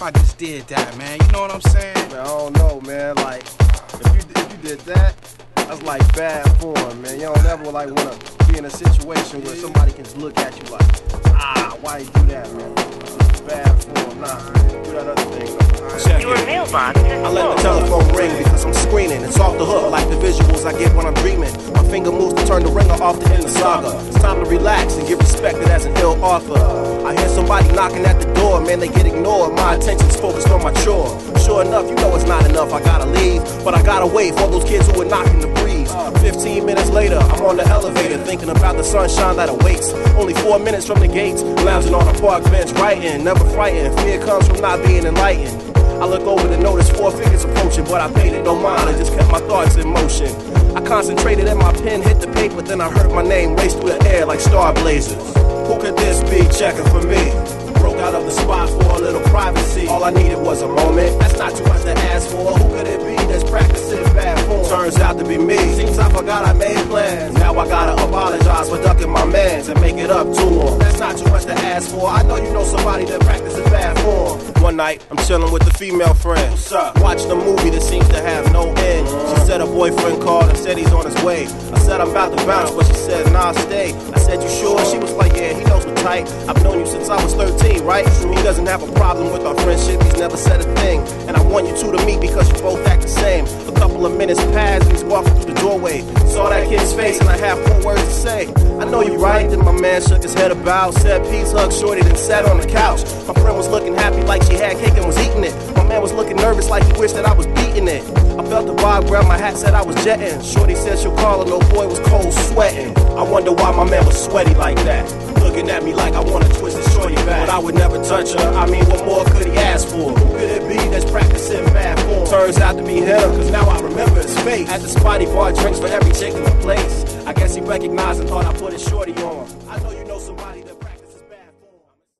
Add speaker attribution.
Speaker 1: I just did that, man? You know what I'm saying?
Speaker 2: Man, I don't know, man. Like, if you did that, that's like bad form, man. You don't ever like want to be in a situation where somebody can look at you like, why you do that, man? It's bad form. Nah, do that other thing.
Speaker 3: Your mailbox is
Speaker 4: I let the telephone ring because I'm screening. It's off the hook like the visuals I get when I'm dreaming. My finger moves to turn the ringer off to end the saga. It's time to relax and get respected as an ill author. I hear somebody knocking at the door, man, they get ignored. My attention's focused on my chore. Sure enough, you know it's not enough, I gotta leave. But I gotta wait for those kids who are knocking the breeze. 15 minutes later, I'm on the elevator thinking about the sunshine that awaits. Only 4 minutes from the gates, lounging on a park bench, writing, never frightened. Fear comes from not being enlightened. I look over to notice 4 figures approaching, but I paid it no mind and just kept my thoughts in motion. I concentrated and my pen hit the paper, then I heard my name race through the air like star blazers. Who could this be checking for me? Broke out of the spot for a little privacy. All I needed was a moment, that's not too much to ask for. Who could it be that's practicing bad form? Turns out to be me. Seems I forgot I made plans. Now I gotta apologize for ducking my mans and make it up to him. That's not too much to ask for. I know you know somebody that practices bad form. One night, I'm chilling with the female friend. What's up? Watching a movie that seems to have no end. She said her boyfriend called and said he's on his way. I said I'm about to bounce, but she said, nah, stay. I said, you sure? She was like, yeah, he knows the type. I've known you since I was 13, right? He doesn't have a problem with our friendship, he's never said a thing. And I want you two to meet because you both act the same. A couple of minutes passed and he's walking through the doorway. Saw that kid's face and I have 4 words to say. I know you're right. Then my man shook his head about, said peace, hugged shorty, then sat on the couch. My friend was looking happy like she had cake and was eating it. My man was looking nervous like he wished that I was beating it. I felt the vibe, grabbed my hat, said I was jetting. Shorty said she'll call her, no boy was cold sweating. I wonder why my man was sweaty like that. Looking at me like I wanna twist his shorty back, but I would never touch her. I mean, what more could he ask for? Who could it be that's practicing bad form? Turns out to be him, cause now I remember his face. At the spot he bought drinks for every chick in the place. I guess he recognized and thought I put his shorty on. I know you know somebody that